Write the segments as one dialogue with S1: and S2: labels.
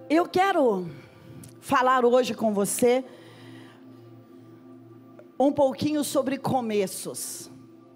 S1: Eu quero falar hoje com você um pouquinho sobre começos.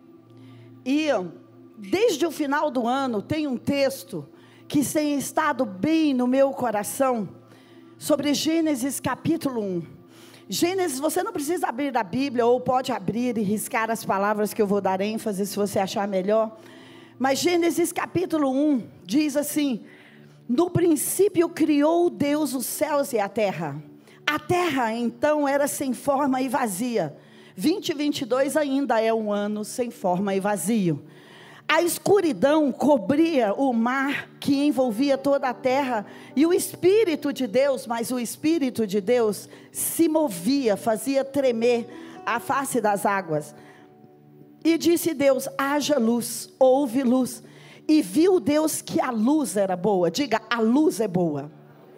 S1: E desde o final do ano tem um texto que tem estado bem no meu coração, sobre Gênesis capítulo 1. Gênesis, você não precisa abrir a Bíblia, ou pode abrir e riscar as palavras que eu vou dar ênfase, se você achar melhor. Mas Gênesis capítulo 1 diz assim: no princípio criou Deus os céus e a terra. A terra então era sem forma e vazia. 2022 ainda é um ano sem forma e vazio. A escuridão cobria o mar que envolvia toda a terra, e o Espírito de Deus, mas o Espírito de Deus se movia, fazia tremer a face das águas. E disse Deus: haja luz, houve luz. E viu Deus que a luz era boa. Diga: a luz é boa.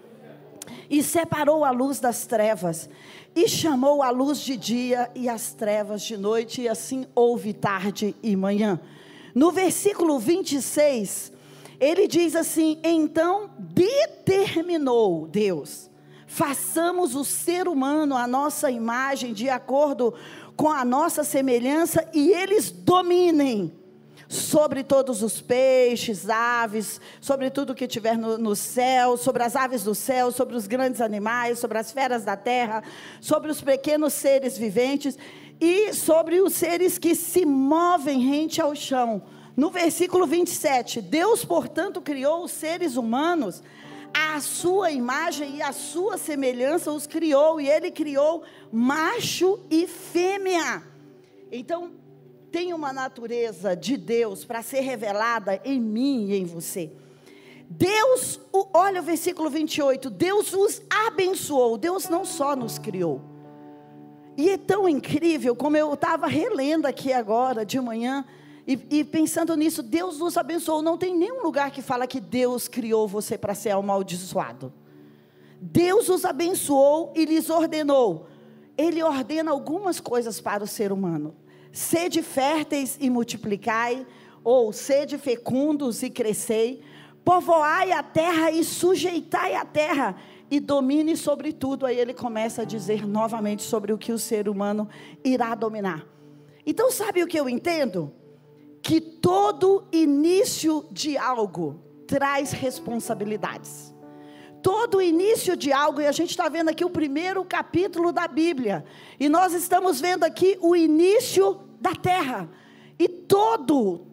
S1: E separou a luz das trevas, e chamou a luz de dia e as trevas de noite, e assim houve tarde e manhã. No versículo 26, ele diz assim: então determinou Deus, façamos o ser humano à nossa imagem, de acordo com a nossa semelhança, e eles dominem sobre todos os peixes, aves, sobre tudo que tiver no céu, sobre as aves do céu, sobre os grandes animais, sobre as feras da terra, sobre os pequenos seres viventes, e sobre os seres que se movem rente ao chão. No versículo 27, Deus, portanto, criou os seres humanos, à sua imagem e à sua semelhança os criou, e Ele criou macho e fêmea. Então, tem uma natureza de Deus para ser revelada em mim e em você. Deus, olha o versículo 28, Deus os abençoou. Deus não só nos criou. E é tão incrível, como eu estava relendo aqui agora de manhã, e pensando nisso, Deus nos abençoou. Não tem nenhum lugar que fala que Deus criou você para ser amaldiçoado. Deus os abençoou e lhes ordenou. Ele ordena algumas coisas para o ser humano: sede férteis e multiplicai, ou sede fecundos e crescei, povoai a terra e sujeitai a terra, e domine sobre tudo. Aí ele começa a dizer novamente sobre o que o ser humano irá dominar. Então, sabe o que eu entendo? Que todo início de algo traz responsabilidades. Todo início de algo, e a gente está vendo aqui o primeiro capítulo da Bíblia, e nós estamos vendo aqui o início da terra, e todo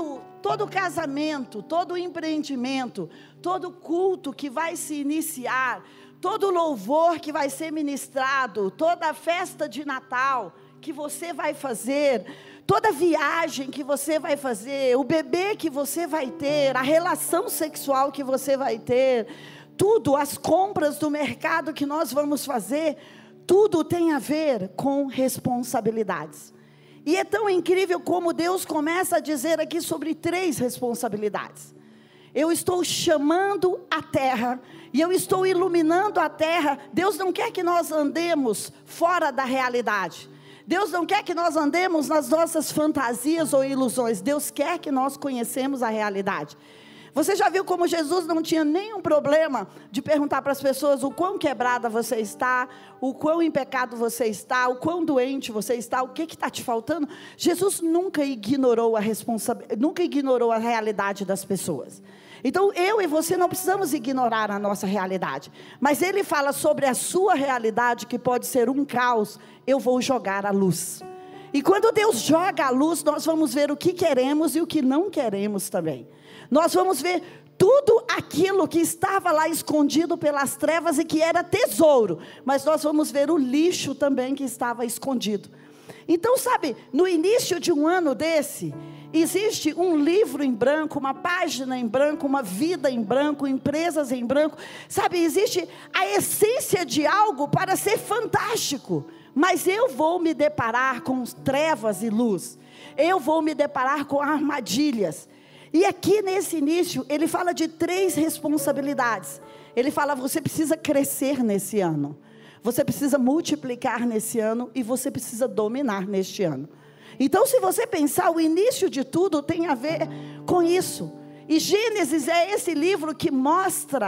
S1: casamento, todo empreendimento, todo culto que vai se iniciar, todo louvor que vai ser ministrado, toda festa de Natal que você vai fazer, toda viagem que você vai fazer, o bebê que você vai ter, a relação sexual que você vai ter, tudo, as compras do mercado que nós vamos fazer, tudo tem a ver com responsabilidades. E é tão incrível como Deus começa a dizer aqui sobre 3 responsabilidades. Eu estou chamando a terra, e eu estou iluminando a terra. Deus não quer que nós andemos fora da realidade. Deus não quer que nós andemos nas nossas fantasias ou ilusões. Deus quer que nós conhecemos a realidade. Você já viu como Jesus não tinha nenhum problema de perguntar para as pessoas o quão quebrada você está, o quão em pecado você está, o quão doente você está, o que está te faltando? Jesus nunca ignorou nunca ignorou a realidade das pessoas. Então eu e você não precisamos ignorar a nossa realidade, mas Ele fala sobre a sua realidade, que pode ser um caos. Eu vou jogar a luz. E quando Deus joga a luz, nós vamos ver o que queremos e o que não queremos também. Nós vamos ver tudo aquilo que estava lá escondido pelas trevas e que era tesouro, mas nós vamos ver o lixo também que estava escondido. Então, sabe, no início de um ano desse, existe um livro em branco, uma página em branco, uma vida em branco, empresas em branco. Sabe, existe a essência de algo para ser fantástico, mas eu vou me deparar com trevas e luz. Eu vou me deparar com armadilhas. E aqui nesse início, ele fala de 3 responsabilidades. Ele fala: você precisa crescer nesse ano, você precisa multiplicar nesse ano, e você precisa dominar neste ano. Então, se você pensar, o início de tudo tem a ver com isso. E Gênesis é esse livro que mostra,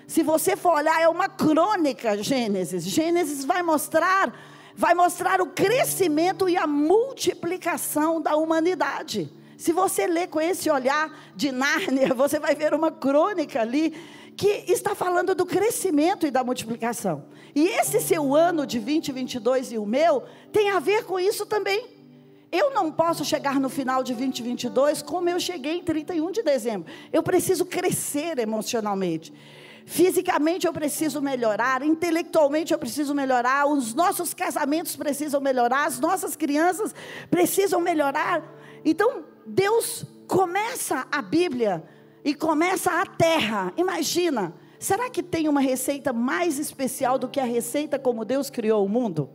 S1: Se você for olhar, é uma crônica, Gênesis. Gênesis vai mostrar o crescimento e a multiplicação da humanidade. Se você ler com esse olhar de Nárnia, você vai ver uma crônica ali, que está falando do crescimento e da multiplicação. E esse seu ano de 2022 e o meu, tem a ver com isso também. Eu não posso chegar no final de 2022 como eu cheguei em 31 de dezembro. Eu preciso crescer emocionalmente. Fisicamente eu preciso melhorar, intelectualmente eu preciso melhorar, os nossos casamentos precisam melhorar, as nossas crianças precisam melhorar. Então, Deus começa a Bíblia e começa a terra. Imagina, será que tem uma receita mais especial do que a receita como Deus criou o mundo?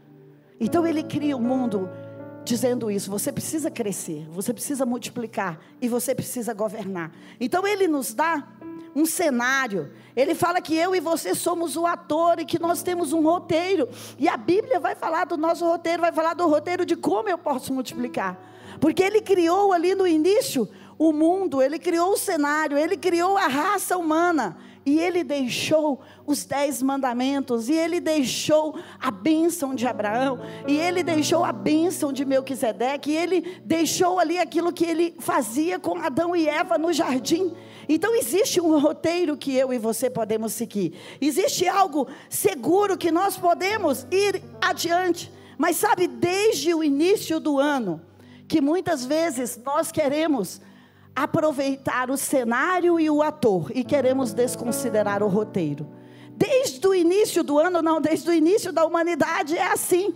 S1: Então Ele cria o mundo dizendo isso: você precisa crescer, você precisa multiplicar e você precisa governar. Então Ele nos dá um cenário. Ele fala que eu e você somos o ator e que nós temos um roteiro. E a Bíblia vai falar do nosso roteiro, vai falar do roteiro de como eu posso multiplicar. Porque Ele criou ali no início o mundo, Ele criou o cenário, Ele criou a raça humana. E Ele deixou os 10 mandamentos, e Ele deixou a bênção de Abraão, e Ele deixou a bênção de Melquisedeque, e Ele deixou ali aquilo que Ele fazia com Adão e Eva no jardim. Então existe um roteiro que eu e você podemos seguir. Existe algo seguro que nós podemos ir adiante. Mas sabe, desde o início do ano, que muitas vezes nós queremos aproveitar o cenário e o ator, e queremos desconsiderar o roteiro. Desde o início do ano, não, desde o início da humanidade é assim.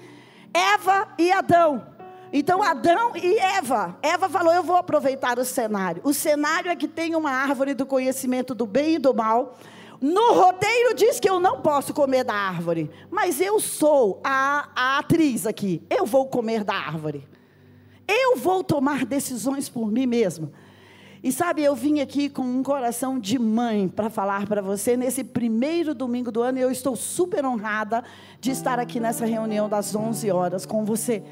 S1: Eva e Adão. Então Adão e Eva falou: eu vou aproveitar o cenário. O cenário é que tem uma árvore do conhecimento do bem e do mal. No roteiro diz que eu não posso comer da árvore, mas eu sou a atriz aqui, eu vou comer da árvore. Eu vou tomar decisões por mim mesma. E sabe, eu vim aqui com um coração de mãe para falar para você nesse primeiro domingo do ano. E eu estou super honrada de estar aqui nessa reunião das 11 horas com você.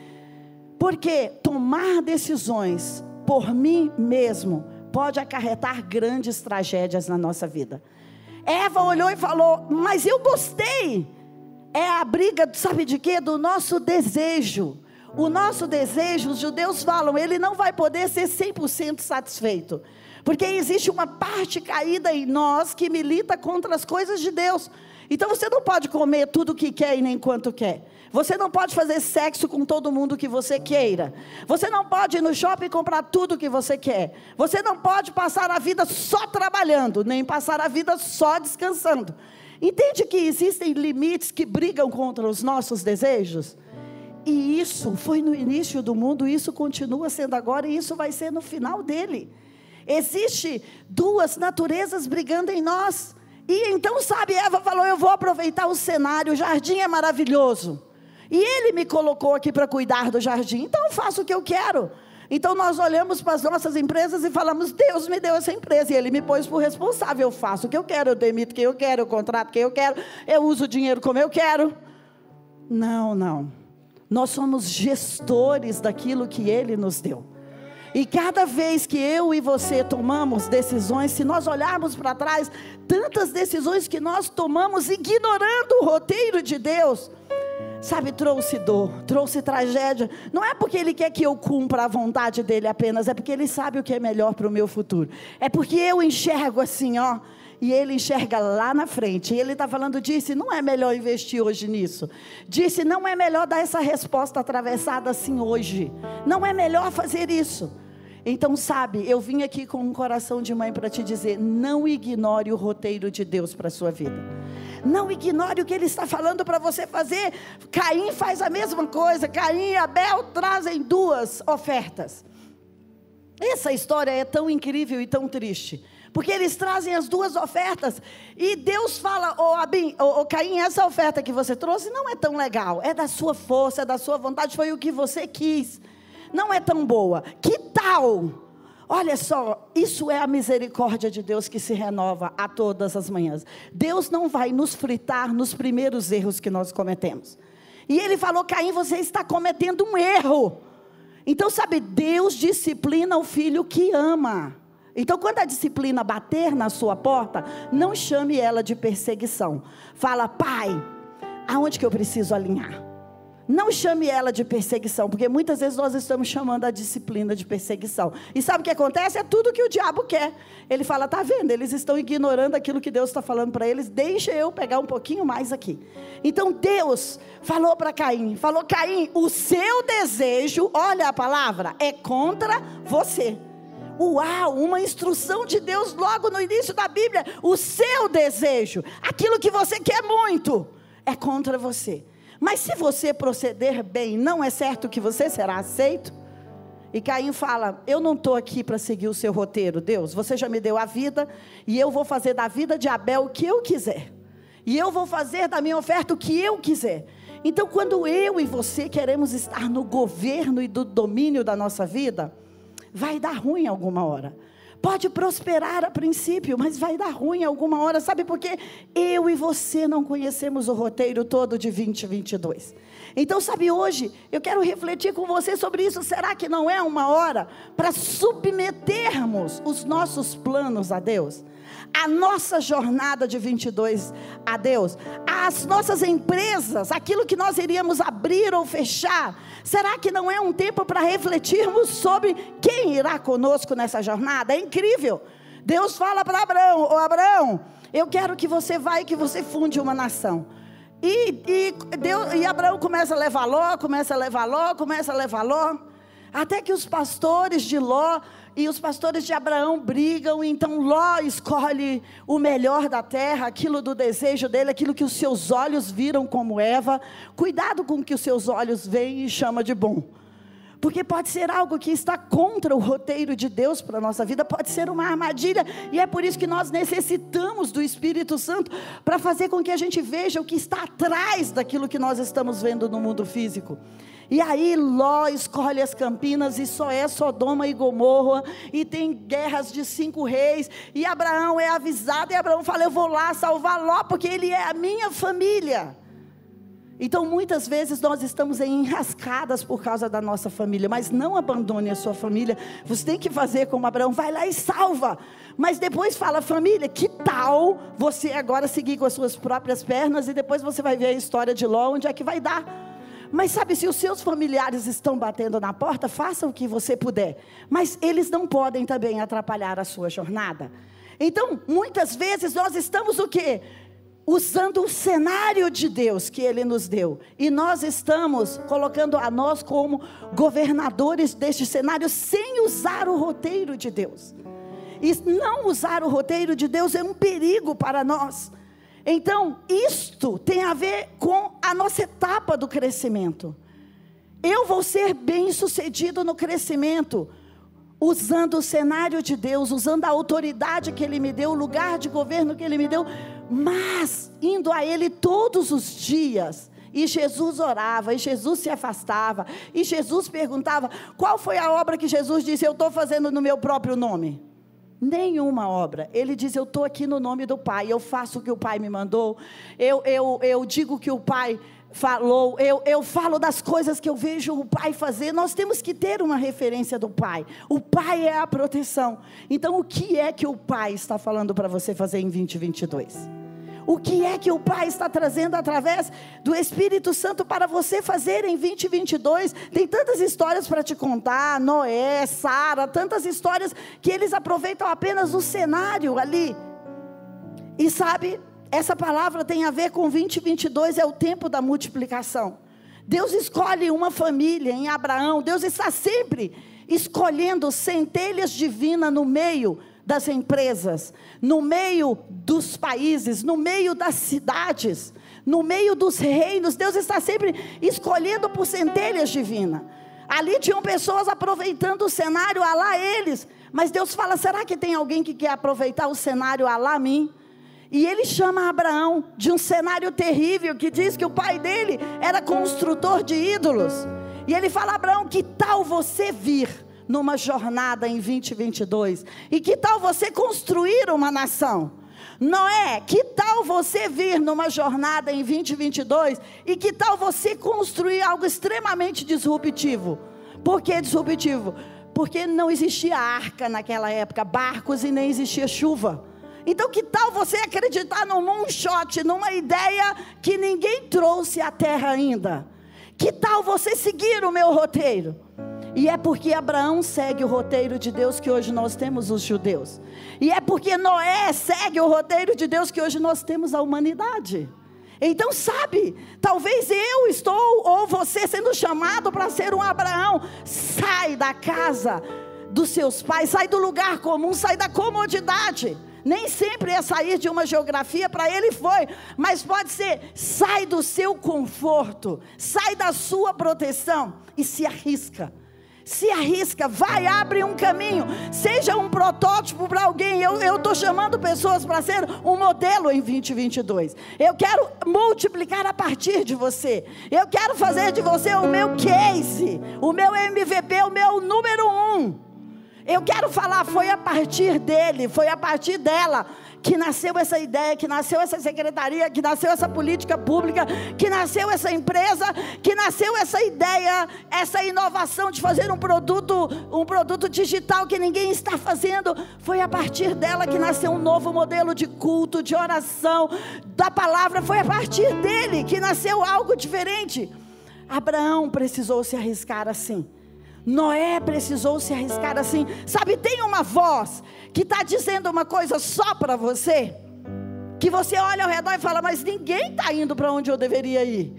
S1: Porque tomar decisões por mim mesmo pode acarretar grandes tragédias na nossa vida. Eva olhou e falou: mas eu gostei. É a briga, sabe de quê? Do nosso desejo. O nosso desejo, os judeus falam, ele não vai poder ser 100% satisfeito. Porque existe uma parte caída em nós que milita contra as coisas de Deus. Então você não pode comer tudo o que quer e nem quanto quer. Você não pode fazer sexo com todo mundo que você queira. Você não pode ir no shopping e comprar tudo que você quer. Você não pode passar a vida só trabalhando, nem passar a vida só descansando. Entende que existem limites que brigam contra os nossos desejos? E isso foi no início do mundo, isso continua sendo agora, e isso vai ser no final dele. Existe duas naturezas brigando em nós. E então, sabe, Eva falou: eu vou aproveitar o cenário, o jardim é maravilhoso. E Ele me colocou aqui para cuidar do jardim, então eu faço o que eu quero. Então nós olhamos para as nossas empresas e falamos: Deus me deu essa empresa, e Ele me pôs por responsável. Eu faço o que eu quero, eu demito quem eu quero, eu contrato quem eu quero, eu uso o dinheiro como eu quero. Não. Nós somos gestores daquilo que Ele nos deu. E cada vez que eu e você tomamos decisões, se nós olharmos para trás, tantas decisões que nós tomamos ignorando o roteiro de Deus, sabe, trouxe dor, trouxe tragédia. Não é porque Ele quer que eu cumpra a vontade dEle apenas, é porque Ele sabe o que é melhor para o meu futuro. É porque eu enxergo assim, e Ele enxerga lá na frente. E Ele está falando: disse, não é melhor investir hoje nisso. Disse, não é melhor dar essa resposta atravessada assim hoje. Não é melhor fazer isso. Então, sabe, eu vim aqui com um coração de mãe para te dizer: não ignore o roteiro de Deus para a sua vida. Não ignore o que Ele está falando para você fazer. Caim faz a mesma coisa. Caim e Abel trazem 2 ofertas. Essa história é tão incrível e tão triste. Porque eles trazem as 2 ofertas. E Deus fala: Caim, essa oferta que você trouxe não é tão legal. É da sua força, é da sua vontade, foi o que você quis. Não é tão boa. Que tal? Olha só, isso é a misericórdia de Deus que se renova a todas as manhãs. Deus não vai nos fritar nos primeiros erros que nós cometemos. E Ele falou: Caim, você está cometendo um erro. Então, sabe, Deus disciplina o filho que ama. Então, quando a disciplina bater na sua porta, não chame ela de perseguição. Fala: pai, aonde que eu preciso alinhar? Não chame ela de perseguição, porque muitas vezes nós estamos chamando a disciplina de perseguição. E sabe o que acontece? É tudo que o diabo quer. Ele fala: tá vendo? Eles estão ignorando aquilo que Deus está falando para eles. Deixa eu pegar um pouquinho mais aqui. Então Deus falou para Caim, falou: Caim, o seu desejo, olha a palavra, é contra você. Uau, uma instrução de Deus logo no início da Bíblia. O seu desejo, aquilo que você quer muito, é contra você. Mas se você proceder bem, não é certo que você será aceito? E Caim fala: eu não estou aqui para seguir o seu roteiro, Deus. Você já me deu a vida, e eu vou fazer da vida de Abel o que eu quiser. E eu vou fazer da minha oferta o que eu quiser. Então, quando eu e você queremos estar no governo e do domínio da nossa vida, vai dar ruim alguma hora. Pode prosperar a princípio, mas vai dar ruim alguma hora. Sabe por quê? Eu e você não conhecemos o roteiro todo de 2022. Então, sabe, hoje eu quero refletir com você sobre isso. Será que não é uma hora para submetermos os nossos planos a Deus? A nossa jornada de 22 a Deus, as nossas empresas, aquilo que nós iríamos abrir ou fechar, será que não é um tempo para refletirmos sobre quem irá conosco nessa jornada? É incrível. Deus fala para Abraão: ô Abraão, eu quero que você vá e que você funde uma nação. E Abraão começa a levar Ló, até que os pastores de Ló e os pastores de Abraão brigam. Então Ló escolhe o melhor da terra, aquilo do desejo dele, aquilo que os seus olhos viram como Eva. Cuidado com o que os seus olhos veem e chama de bom, porque pode ser algo que está contra o roteiro de Deus para a nossa vida, pode ser uma armadilha. E é por isso que nós necessitamos do Espírito Santo, para fazer com que a gente veja o que está atrás daquilo que nós estamos vendo no mundo físico. E aí Ló escolhe as campinas, e só é Sodoma e Gomorra, e tem guerras de 5 reis, e Abraão é avisado, e Abraão fala: eu vou lá salvar Ló, porque ele é a minha família. Então muitas vezes nós estamos em enrascadas por causa da nossa família, mas não abandone a sua família. Você tem que fazer como Abraão, vai lá e salva, mas depois fala: família, que tal você agora seguir com as suas próprias pernas, e depois você vai ver a história de Ló, onde é que vai dar. Mas sabe, se os seus familiares estão batendo na porta, faça o que você puder, mas eles não podem também atrapalhar a sua jornada. Então muitas vezes nós estamos o quê? Usando o cenário de Deus que Ele nos deu, e nós estamos colocando a nós como governadores deste cenário, sem usar o roteiro de Deus. E não usar o roteiro de Deus é um perigo para nós. Então isto tem a ver com a nossa etapa do crescimento. Eu vou ser bem sucedido no crescimento usando o cenário de Deus, usando a autoridade que Ele me deu, o lugar de governo que Ele me deu, mas indo a Ele todos os dias. E Jesus orava, e Jesus se afastava, e Jesus perguntava: qual foi a obra que Jesus disse: eu estou fazendo no meu próprio nome? Nenhuma obra. Ele diz: eu estou aqui no nome do Pai, eu faço o que o Pai me mandou, eu digo o que o Pai falou, eu falo das coisas que eu vejo o Pai fazer. Nós temos que ter uma referência do Pai. O Pai é a proteção. Então o que é que o Pai está falando para você fazer em 2022? O que é que o Pai está trazendo através do Espírito Santo para você fazer em 2022? Tem tantas histórias para te contar, Noé, Sara, tantas histórias que eles aproveitam apenas o cenário ali. E sabe, essa palavra tem a ver com 2022, é o tempo da multiplicação. Deus escolhe uma família em Abraão. Deus está sempre escolhendo centelhas divinas no meio das empresas, no meio dos países, no meio das cidades, no meio dos reinos. Deus está sempre escolhendo por centelhas divinas. Ali tinham pessoas aproveitando o cenário, alá eles, mas Deus fala: será que tem alguém que quer aproveitar o cenário, alá mim? E Ele chama Abraão de um cenário terrível, que diz que o pai dele era construtor de ídolos, e Ele fala: Abraão, que tal você vir numa jornada em 2022, e que tal você construir uma nação? Noé, que tal você vir numa jornada em 2022, e que tal você construir algo extremamente disruptivo? Por que disruptivo? Porque não existia arca naquela época, barcos, e nem existia chuva. Então que tal você acreditar num moonshot, numa ideia que ninguém trouxe à terra ainda? Que tal você seguir o meu roteiro? E é porque Abraão segue o roteiro de Deus que hoje nós temos os judeus. E é porque Noé segue o roteiro de Deus que hoje nós temos a humanidade. Então sabe, talvez eu estou ou você sendo chamado para ser um Abraão. Sai da casa dos seus pais, sai do lugar comum, sai da comodidade. Nem sempre é sair de uma geografia, para ele foi, mas pode ser, sai do seu conforto, sai da sua proteção e se arrisca. Se arrisca, vai, abre um caminho, seja um protótipo para alguém. Eu estou chamando pessoas para ser um modelo em 2022. Eu quero multiplicar a partir de você. Eu quero fazer de você o meu case, o meu MVP, o meu número 1. Eu quero falar, foi a partir dele, foi a partir dela que nasceu essa ideia, que nasceu essa secretaria, que nasceu essa política pública, que nasceu essa empresa, que nasceu essa ideia, essa inovação de fazer um produto digital que ninguém está fazendo. Foi a partir dela que nasceu um novo modelo de culto, de oração, da palavra. Foi a partir dele que nasceu algo diferente. Abraão precisou se arriscar assim. Noé precisou se arriscar assim. Sabe, tem uma voz que está dizendo uma coisa só para você, que você olha ao redor e fala, mas ninguém está indo para onde eu deveria ir.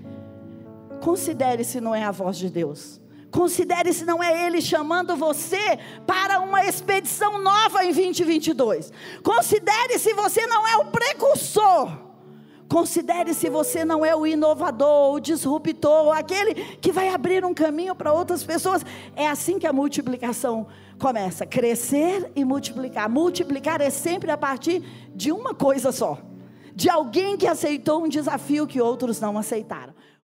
S1: Considere se não é a voz de Deus. Considere se não é Ele chamando você para uma expedição nova em 2022. Considere se você não é o precursor. Considere se você não é o inovador, o disruptor, aquele que vai abrir um caminho para outras pessoas. É assim que a multiplicação começa, crescer e multiplicar. Multiplicar é sempre a partir de uma coisa só, de alguém que aceitou um desafio que outros não aceitaram.